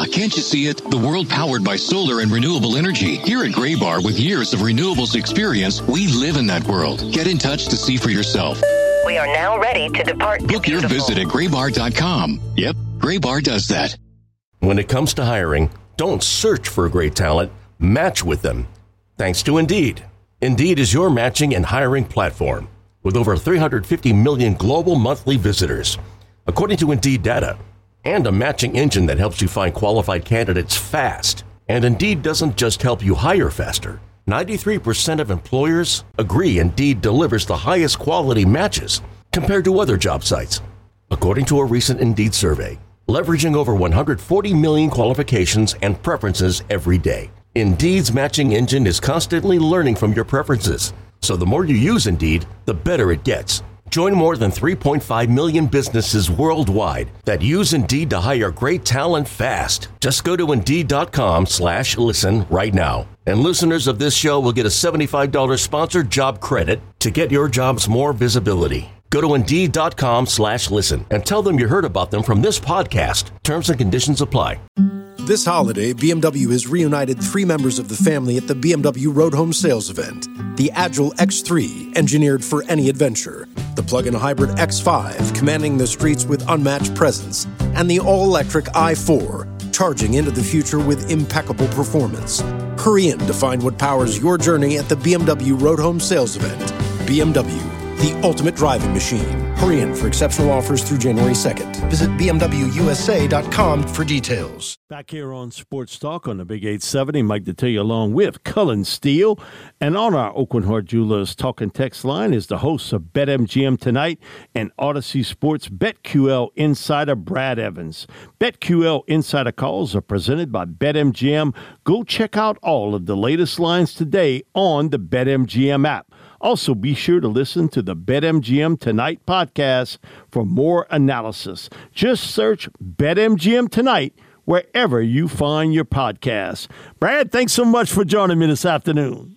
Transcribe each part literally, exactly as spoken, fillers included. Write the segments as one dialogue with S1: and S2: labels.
S1: can't you see it? The world powered by solar and renewable energy. Here at Graybar, with years of renewables experience, we live in that world. Get in touch to see for yourself.
S2: We are now ready to depart.
S1: Book your visit at graybar dot com. Yep, Graybar does that.
S3: When it comes to hiring, don't search for great talent, match with them. Thanks to Indeed. Indeed is your matching and hiring platform with over three hundred fifty million global monthly visitors, according to Indeed data, and a matching engine that helps you find qualified candidates fast. And Indeed doesn't just help you hire faster. ninety-three percent of employers agree Indeed delivers the highest quality matches compared to other job sites, according to a recent Indeed survey, leveraging over one hundred forty million qualifications and preferences every day. Indeed's matching engine is constantly learning from your preferences, so the more you use Indeed, the better it gets. Join more than three point five million businesses worldwide that use Indeed to hire great talent fast. Just go to Indeed.com slash listen right now. And listeners of this show will get a seventy-five dollars sponsored job credit to get your jobs more visibility. Go to Indeed.com slash listen and tell them you heard about them from this podcast. Terms and conditions apply.
S4: This holiday, B M W has reunited three members of the family at the B M W Road Home Sales Event. The Agile X three, engineered for any adventure. The plug-in hybrid X five, commanding the streets with unmatched presence. And the all-electric i four, charging into the future with impeccable performance. Hurry in to find what powers your journey at the B M W Road Home Sales Event. B M W, the ultimate driving machine. Hurry in for exceptional offers through January second. Visit B M W U S A dot com for details.
S5: Back here on Sports Talk on the Big eight seventy, Mike Detillier along with Cullen Steele. And on our Aucoin Hart Jewelers Talk and Text line is the host of BetMGM Tonight and Odyssey Sports BetQL Insider Brad Evans. BetQL Insider calls are presented by BetMGM. Go check out all of the latest lines today on the BetMGM app. Also, be sure to listen to the BetMGM Tonight podcast for more analysis. Just search BetMGM Tonight wherever you find your podcasts. Brad, thanks so much for joining me this afternoon.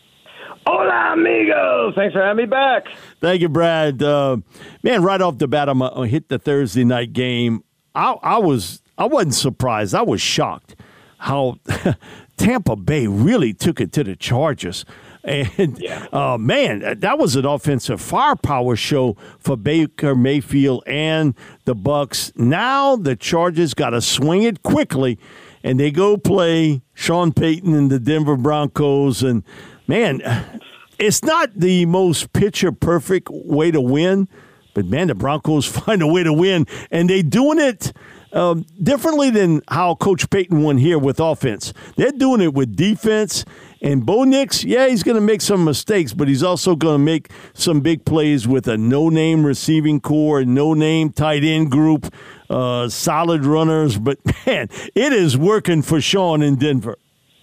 S6: Hola, amigos. Thanks for having me back.
S5: Thank you, Brad. Uh, man, right off the bat, I'm going to hit the Thursday night game. I, I, was, I wasn't surprised. I was shocked how Tampa Bay really took it to the Chargers. And, yeah. uh, man, that was an offensive firepower show for Baker Mayfield and the Bucs. Now the Chargers got to swing it quickly, and they go play Sean Payton and the Denver Broncos. And, man, it's not the most picture-perfect way to win, but, man, the Broncos find a way to win, and they doing it um, differently than how Coach Payton won here with offense. They're doing it with defense. And Bo Nix, yeah, he's going to make some mistakes, but he's also going to make some big plays with a no-name receiving core, no-name tight end group, uh, solid runners. But, man, it is working for Sean in Denver.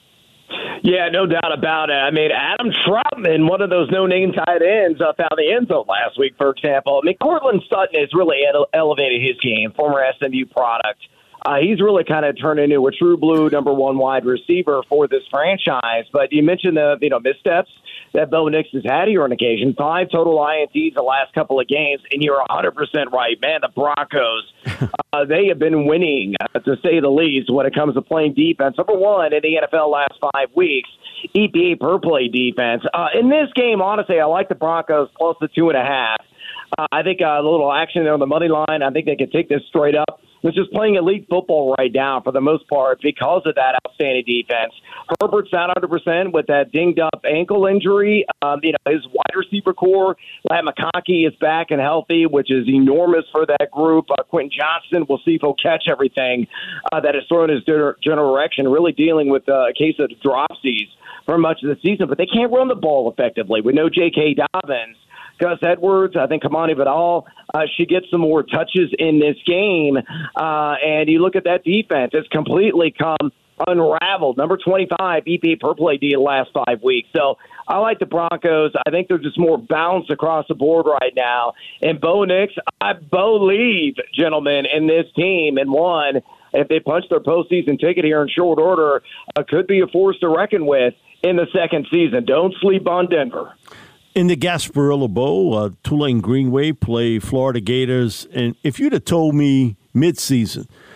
S6: Yeah, no doubt about it. I mean, Adam Troutman, one of those no-name tight ends, uh, found the end zone last week, for example. I mean, Cortland Sutton has really ele- elevated his game, former S M U product. Uh, he's really kind of turned into a true blue number one wide receiver for this franchise. But you mentioned the you know missteps that Bo Nix has had here on occasion. Five total I N Ts the last couple of games, and you're one hundred percent right. Man, the Broncos, uh, they have been winning, uh, to say the least, when it comes to playing defense. Number one in the N F L last five weeks, E P A per play defense. Uh, in this game, honestly, I like the Broncos close to two and a half. Uh, I think uh, a little action there on the money line. I think they can take this straight up. It's just playing elite football right now for the most part because of that outstanding defense. Herbert's not one hundred percent with that dinged-up ankle injury. Um, you know, his wide receiver core, Lat McConkey is back and healthy, which is enormous for that group. Uh, Quentin Johnston, we'll see if he'll catch everything uh, that is thrown in his general direction, really dealing with uh, a case of dropsies for much of the season. But they can't run the ball effectively. We know J K. Dobbins, Gus Edwards, I think Kamani Vidal uh, should get some more touches in this game. Uh, and you look at that defense, it's completely come unraveled. Number twenty-five E P A per play D the last five weeks. So I like the Broncos. I think they're just more balanced across the board right now. And Bo Nix, I believe, gentlemen, in this team. And one, if they punch their postseason ticket here in short order, uh, could be a force to reckon with in the second season. Don't sleep on Denver.
S5: In the Gasparilla Bowl, uh, Tulane Greenway play Florida Gators. And if you'd have told me midseason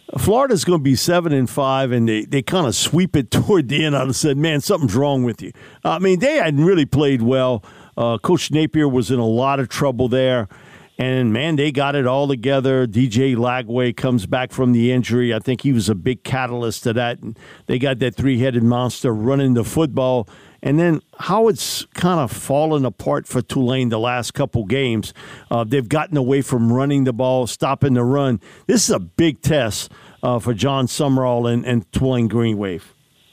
S5: Florida's going to be seven and five, and they, they kind of sweep it toward the end. I said, man, something's wrong with you. I mean, they hadn't really played well. Uh, Coach Napier was in a lot of trouble there. And, man, they got it all together. D J Lagway comes back from the injury. I think he was a big catalyst to that. And they got that three-headed monster running the football. And then how it's kind of fallen apart for Tulane the last couple games. Uh, they've gotten away from running the ball, stopping the run. This is a big test uh, for John Summerall and, and Tulane Green Wave.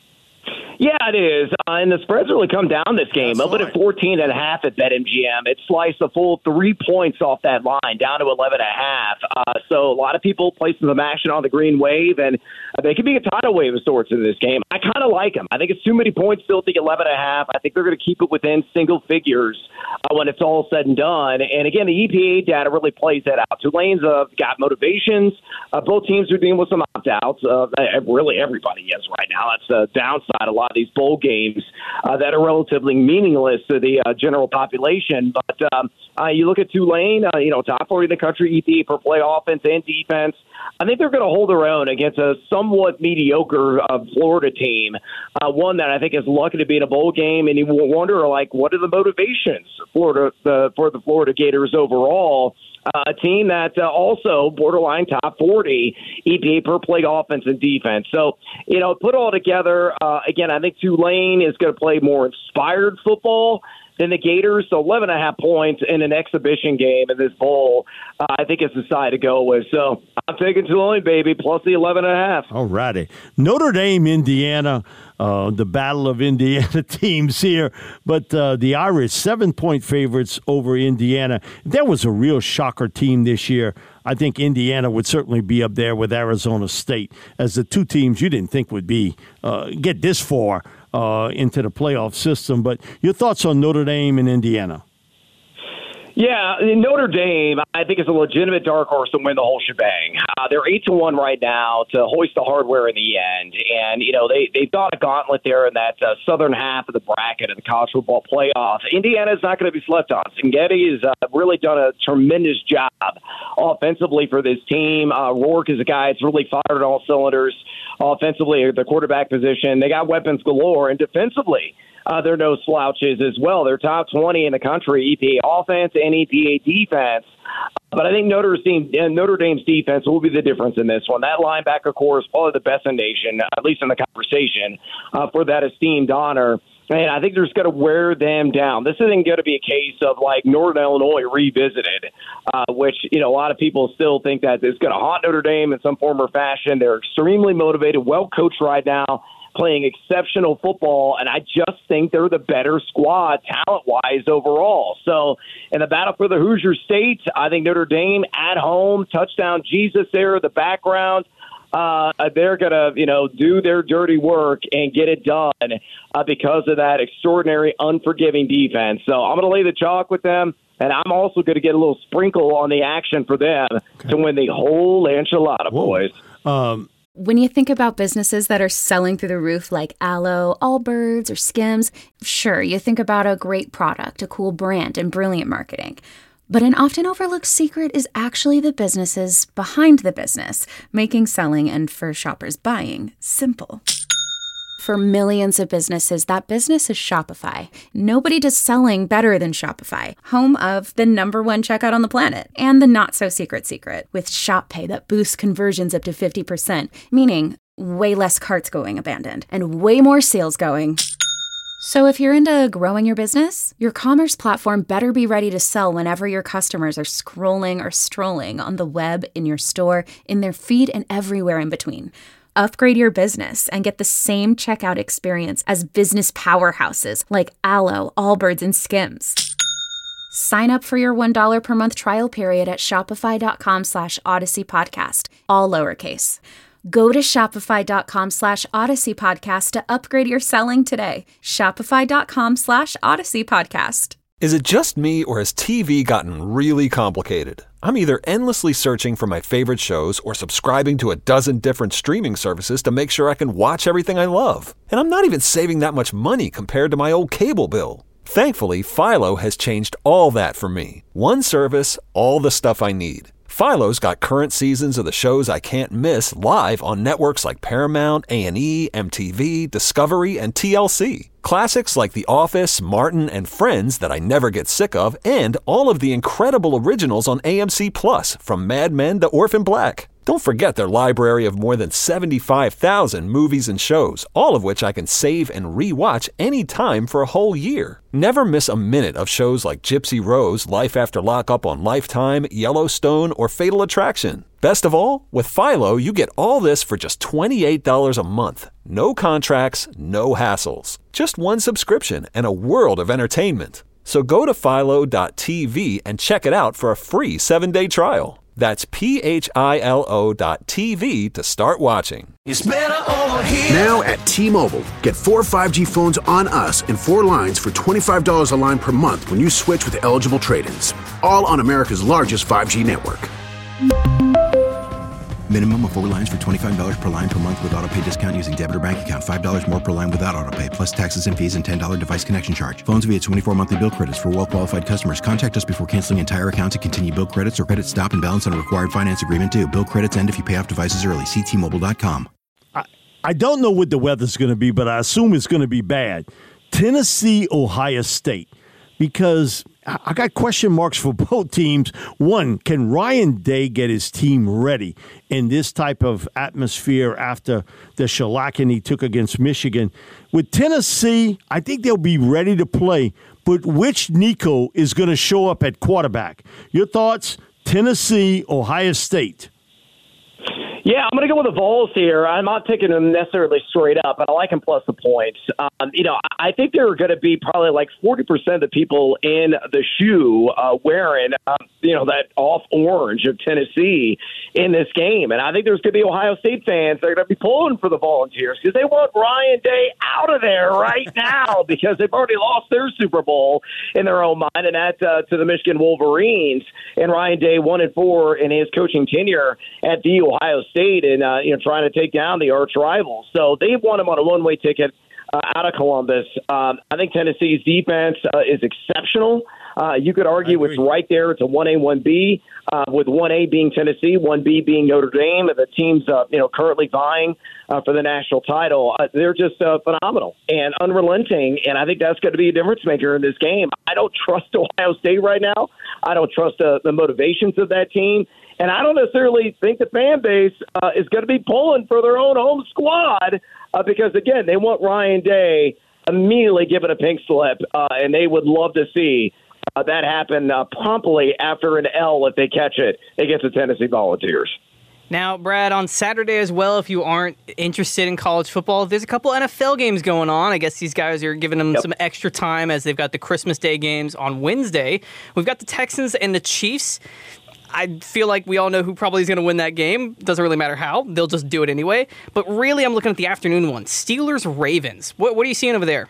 S6: Yeah, it is. Uh, and the spreads really come down this game. Open at fourteen and a half at BetMGM. It sliced a full three points off that line, down to eleven and a half. Uh, so a lot of people placing some action on the Green Wave, and they could be a tidal wave of sorts in this game. I kind of like them. I think it's too many points still at the eleven and a half. I think they're going to keep it within single figures uh, when it's all said and done. And again, the E P A data really plays that out. Tulane's uh, got motivations. Uh, both teams are dealing with some opt-outs. Uh, really, everybody is right now. That's the downside. A lot of these bowl games uh, that are relatively meaningless to the uh, general population. But um, uh, you look at Tulane, uh, you know, top forty in the country, E P A per play offense and defense. I think they're going to hold their own against a somewhat mediocre uh, Florida team, uh, one that I think is lucky to be in a bowl game. And you wonder, like, what are the motivations Florida the, for the Florida Gators overall? Uh, a team that uh, also borderline top forty E P A per play offense and defense. So, you know, put all together, uh, again, I think Tulane is going to play more inspired football than the Gators. So eleven and a half points in an exhibition game in this bowl, uh, I think is the side to go with. So I'm taking Tulane, baby, plus the eleven and a half.
S5: All righty. Notre Dame, Indiana, uh, the battle of Indiana teams here. But uh, the Irish, seven-point favorites over Indiana. That was a real shocker team this year. I think Indiana would certainly be up there with Arizona State as the two teams you didn't think would be uh, get this far uh, into the playoff system. But your thoughts on Notre Dame and Indiana?
S6: Yeah, Notre Dame, I think, is a legitimate dark horse to win the whole shebang. Uh, they're eight to one right now to hoist the hardware in the end, and you know they they got a gauntlet there in that uh, southern half of the bracket of the college football playoff. Indiana's not going to be slept on. Singetti has uh, really done a tremendous job offensively for this team. Uh, Rourke is a guy that's really fired on all cylinders offensively at the quarterback position. They got weapons galore, and defensively, Uh, they're no slouches as well. They're top twenty in the country, E P A offense and E P A defense. But I think Notre Dame, Notre Dame's defense will be the difference in this one. That linebacker core is probably the best in the nation, at least in the conversation, uh, for that esteemed honor. And I think they're just going to wear them down. This isn't going to be a case of like Northern Illinois revisited, uh, which, you know, a lot of people still think that it's going to haunt Notre Dame in some form or fashion. They're extremely motivated, well coached right now, playing exceptional football, and I just think they're the better squad talent-wise overall. So in the battle for the Hoosier State, I think Notre Dame at home, touchdown Jesus there in the background. Uh, they're going to, you know, do their dirty work and get it done uh, because of that extraordinary, unforgiving defense. So I'm going to lay the chalk with them, and I'm also going to get a little sprinkle on the action for them okay. to win the whole enchilada,
S5: Whoa.
S6: boys.
S5: Um
S7: When you think about businesses that are selling through the roof like Aloe, Allbirds, or Skims, sure, you think about a great product, a cool brand, and brilliant marketing. But an often overlooked secret is actually the businesses behind the business, making selling and, for shoppers, buying simple. For millions of businesses, that business is Shopify. Nobody does selling better than Shopify, home of the number one checkout on the planet and the not-so-secret secret with Shop Pay that boosts conversions up to fifty percent, meaning way less carts going abandoned and way more sales going. So if you're into growing your business, your commerce platform better be ready to sell whenever your customers are scrolling or strolling on the web, in your store, in their feed, and everywhere in between. Upgrade your business and get the same checkout experience as business powerhouses like Aloe, Allbirds, and Skims. Sign up for your one dollar per month trial period at shopify.com slash Odyssey Podcast, all lowercase. Go to shopify.com slash Odyssey Podcast to upgrade your selling today. Shopify.com slash Odyssey Podcast.
S8: Is it just me, or has T V gotten really complicated? I'm either endlessly searching for my favorite shows or subscribing to a dozen different streaming services to make sure I can watch everything I love. And I'm not even saving that much money compared to my old cable bill. Thankfully, Philo has changed all that for me. One service, all the stuff I need. Philo's got current seasons of the shows I can't miss live on networks like Paramount, A and E, M T V, Discovery, and T L C. Classics like The Office, Martin, and Friends that I never get sick of, and all of the incredible originals on A M C Plus, from Mad Men to Orphan Black. Don't forget their library of more than seventy-five thousand movies and shows, all of which I can save and re-watch anytime for a whole year. Never miss a minute of shows like Gypsy Rose, Life After Lockup on Lifetime, Yellowstone, or Fatal Attraction. Best of all, with Philo, you get all this for just twenty-eight dollars a month. No contracts, no hassles. Just one subscription and a world of entertainment. So go to philo dot t v and check it out for a free seven-day trial. That's P H I L O dot T V to start watching.
S9: It's better over here. Now at T-Mobile, get four five G phones on us and four lines for twenty-five dollars a line per month when you switch with eligible trade-ins. All on America's largest five G network.
S10: Minimum of four lines for twenty-five dollars per line per month with autopay discount using debit or bank account. five dollars more per line without autopay, plus taxes and fees and ten dollars device connection charge. Phones via twenty-four monthly bill credits for well-qualified customers. Contact us before canceling entire account to continue bill credits or credit stop and balance on a required finance agreement due. Bill credits end if you pay off devices early. See T Mobile dot com.
S5: I, I don't know what the weather's going to be, but I assume it's going to be bad. Tennessee, Ohio State. Because I got question marks for both teams. One, can Ryan Day get his team ready in this type of atmosphere after the shellacking he took against Michigan? With Tennessee, I think they'll be ready to play, but which Nico is going to show up at quarterback? Your thoughts? Tennessee, Ohio State.
S6: Yeah, I'm going to go with the Vols here. I'm not taking them necessarily straight up, but I like them plus the points. Um, you know, I think there are going to be probably like forty percent of the people in the shoe uh, wearing, um, you know, that off orange of Tennessee in this game. And I think there's going to be Ohio State fans that are going to be pulling for the Volunteers because they want Ryan Day out of there right now because they've already lost their Super Bowl in their own mind, and that uh, to the Michigan Wolverines. And Ryan Day one and four in his coaching tenure at the Ohio State. And uh, you know, trying to take down the arch rivals. So they want him on a one-way ticket uh, out of Columbus. Um, I think Tennessee's defense uh, is exceptional. Uh, you could argue it's right there. It's a one A, one B, uh, with one A being Tennessee, one B being Notre Dame, and the teams uh, you know currently vying uh, for the national title. Uh, they're just uh, phenomenal and unrelenting, and I think that's going to be a difference maker in this game. I don't trust Ohio State right now. I don't trust uh, the motivations of that team. And I don't necessarily think the fan base uh, is going to be pulling for their own home squad uh, because, again, they want Ryan Day immediately given a pink slip, uh, and they would love to see uh, that happen uh, promptly after an L if they catch it against the Tennessee Volunteers.
S11: Now, Brad, on Saturday as well, if you aren't interested in college football, there's a couple N F L games going on. I guess these guys are giving them yep. some extra time as they've got the Christmas Day games on Wednesday. We've got the Texans and the Chiefs. I feel like we all know who probably is going to win that game. Doesn't really matter how. They'll just do it anyway. But really, I'm looking at the afternoon one. Steelers-Ravens. What, what are you seeing over there?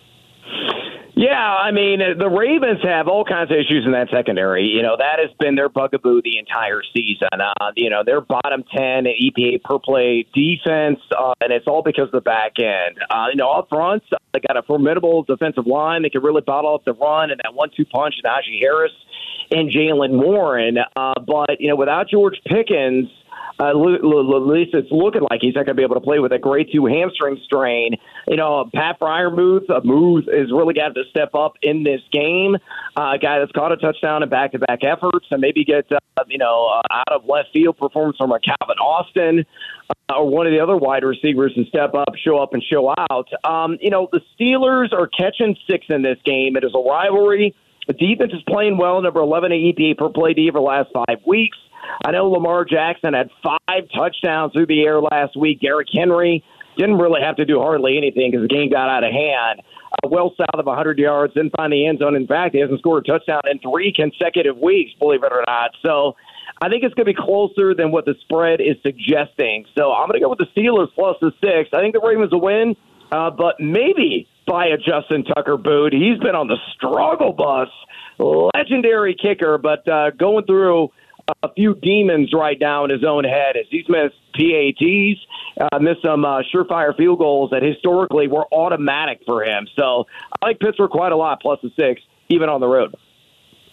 S6: Yeah, I mean, the Ravens have all kinds of issues in that secondary. You know, that has been their bugaboo the entire season. Uh, you know, they're bottom ten E P A per play defense, uh, and it's all because of the back end. Uh, you know, up front, they got a formidable defensive line. They can really bottle up the run and that one two punch in Najee Harris and Jalen Warren. Uh, but, you know, without George Pickens, Uh, at least it's looking like he's not going to be able to play with a grade two hamstring strain. You know, Pat Freiermuth, uh, Muth has really got to step up in this game. Uh, a guy that's caught a touchdown in back-to-back efforts and maybe get, uh, you know, uh, out of left field performance from a Calvin Austin uh, or one of the other wide receivers to step up, show up, and show out. Um, you know, the Steelers are catching six in this game. It is a rivalry. The defense is playing well, number eleven in E P A per play D over the last five weeks. I know Lamar Jackson had five touchdowns through the air last week. Derrick Henry didn't really have to do hardly anything because the game got out of hand. Uh, well south of one hundred yards, didn't find the end zone. In fact, he hasn't scored a touchdown in three consecutive weeks, believe it or not. So I think it's going to be closer than what the spread is suggesting. So I'm going to go with the Steelers plus the six. I think the Ravens will win, uh, but maybe by a Justin Tucker boot. He's been on the struggle bus. Legendary kicker, but uh, going through a few demons right now in his own head as he's missed P A Ts, uh, missed some uh, surefire field goals that historically were automatic for him. So I like Pittsburgh quite a lot, plus the six, even on the road.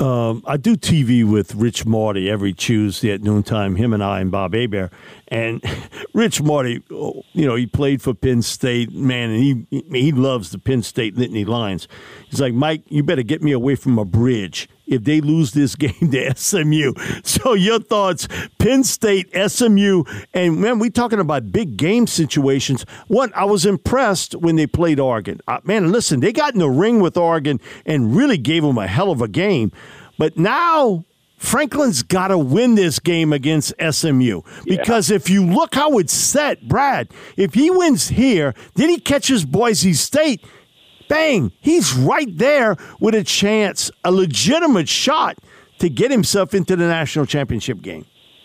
S5: Um, I do T V with Rich Marty every Tuesday at noontime, him and I and Bob Hebert. And Rich Marty, you know, he played for Penn State, man, and he he loves the Penn State Nittany Lions. He's like, Mike, you better get me away from a bridge if they lose this game to S M U. So your thoughts, Penn State, S M U, and, man, we talking about big game situations. One, I was impressed when they played Oregon. Uh, man, listen, they got in the ring with Oregon and really gave them a hell of a game. But now Franklin's got to win this game against S M U because yeah. if you look how it's set, Brad, if he wins here, then he catches Boise State, bang, he's right there with a chance, a legitimate shot to get himself into the national championship game.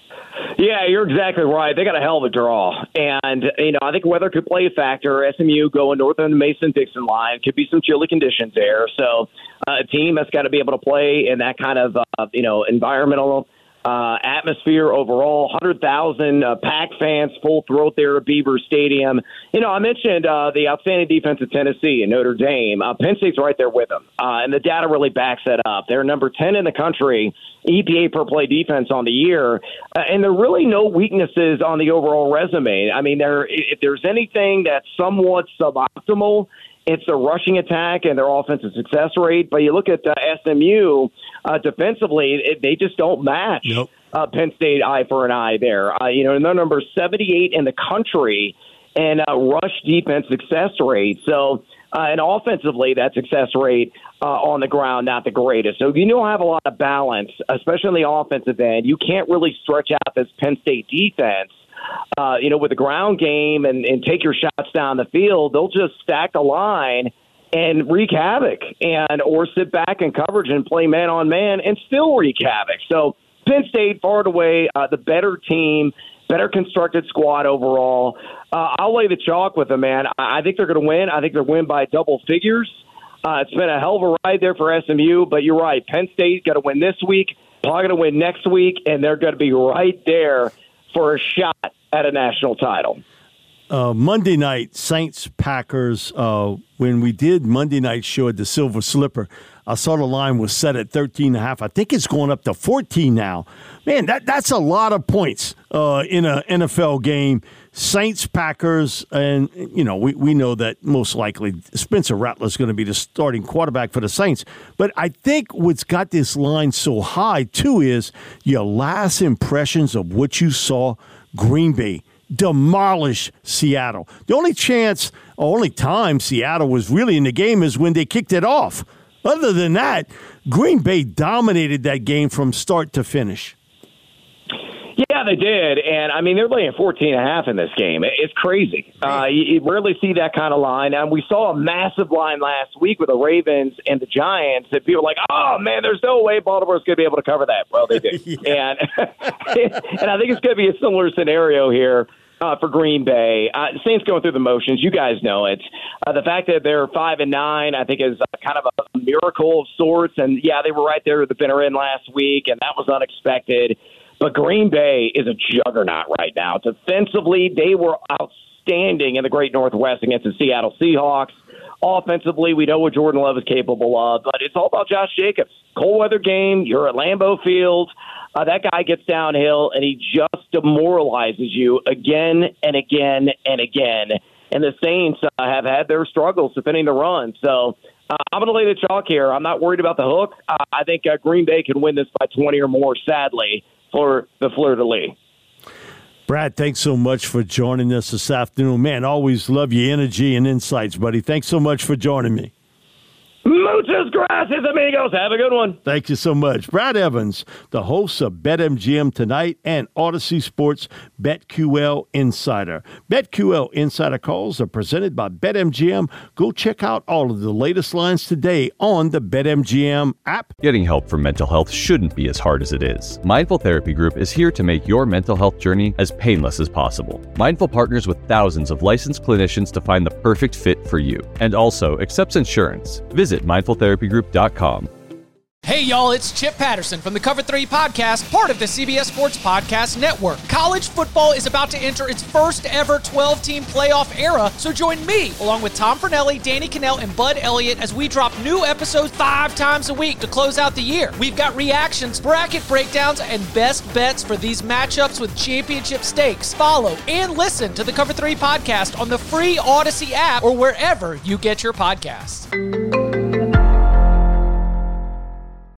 S6: Yeah, you're exactly right. They got a hell of a draw. And, you know, I think weather could play a factor. S M U going north of the Mason-Dixon line. Could be some chilly conditions there. So uh, a team that's got to be able to play in that kind of, uh, you know, environmental uh, atmosphere overall. one hundred thousand uh, Pack fans, full throat there at Beaver Stadium. You know, I mentioned uh, the outstanding defense of Tennessee and Notre Dame. Uh, Penn State's right there with them. Uh, and the data really backs that up. They're number ten in the country E P A per play defense on the year, uh, and there are really no weaknesses on the overall resume. I mean, there if there's anything that's somewhat suboptimal, it's the rushing attack and their offensive success rate. But you look at uh, S M U uh, defensively, it, they just don't match
S5: nope.
S6: uh, Penn State eye for an eye there. Uh, you know, and they're number seventy-eight in the country in uh, rush defense success rate. So. Uh, and offensively, that success rate uh, on the ground, not the greatest. So you don't have a lot of balance, especially on the offensive end. You can't really stretch out this Penn State defense, uh, you know, with the ground game and, and take your shots down the field. They'll just stack the line and wreak havoc, and or sit back in coverage and play man-on-man and still wreak havoc. So Penn State, far and away, uh, the better team, better constructed squad overall. Uh, I'll lay the chalk with them, man. I, I think they're going to win. I think they'll win by double figures. Uh, it's been a hell of a ride there for S M U, but you're right. Penn State got to win this week, probably going to win next week, and they're going to be right there for a shot at a national title.
S5: Uh, Monday night, Saints-Packers, uh, when we did Monday night show at the Silver Slipper, I saw the line was set at thirteen and a half. I think it's going up to fourteen now. Man, that that's a lot of points uh, in an N F L game. Saints, Packers, and, you know, we, we know that most likely Spencer Rattler is going to be the starting quarterback for the Saints. But I think what's got this line so high, too, is your last impressions of what you saw Green Bay demolish Seattle. The only chance, only time Seattle was really in the game is when they kicked it off. Other than that, Green Bay dominated that game from start to finish.
S6: Yeah, they did. And, I mean, they're laying fourteen and a half in this game. It's crazy. Uh, you, you rarely see that kind of line. And we saw a massive line last week with the Ravens and the Giants that people were like, oh, man, there's no way Baltimore's going to be able to cover that. Well, they did. yeah. And and I think it's going to be a similar scenario here. Uh, for Green Bay, uh, Saints going through the motions. You guys know it. Uh, the fact that they're five and nine, I think, is uh, kind of a miracle of sorts. And yeah, they were right there with the bitter end last week, and that was unexpected. But Green Bay is a juggernaut right now. Defensively, they were outstanding in the Great Northwest against the Seattle Seahawks. Offensively, we know what Jordan Love is capable of, but it's all about Josh Jacobs. Cold weather game, you're at Lambeau Field. Uh, that guy gets downhill, and he just demoralizes you again and again and again. And the Saints uh, have had their struggles defending the run. So uh, I'm going to lay the chalk here. I'm not worried about the hook. Uh, I think uh, Green Bay can win this by twenty or more, sadly, for the fleur-de-lis.
S5: Brad, thanks so much for joining us this afternoon. Man, always love your energy and insights, buddy. Thanks so much for joining me.
S6: Muchas gracias, amigos. Have a good one.
S5: Thank you so much. Brad Evans, the host of BetMGM Tonight and Odyssey Sports BetQL Insider. BetQL Insider calls are presented by BetMGM. Go check out all of the latest lines today on the BetMGM app.
S12: Getting help for mental health shouldn't be as hard as it is. Mindful Therapy Group is here to make your mental health journey as painless as possible. Mindful partners with thousands of licensed clinicians to find the perfect fit for you and also accepts insurance. Visit mindful therapy group dot com.
S13: Hey y'all, it's Chip Patterson from the Cover three Podcast, part of the C B S Sports Podcast Network. College football is about to enter its first ever twelve-team playoff era, so join me, along with Tom Fornelli, Danny Cannell, and Bud Elliott as we drop new episodes five times a week to close out the year. We've got reactions, bracket breakdowns, and best bets for these matchups with championship stakes. Follow and listen to the Cover three Podcast on the free Odyssey app or wherever you get your podcasts.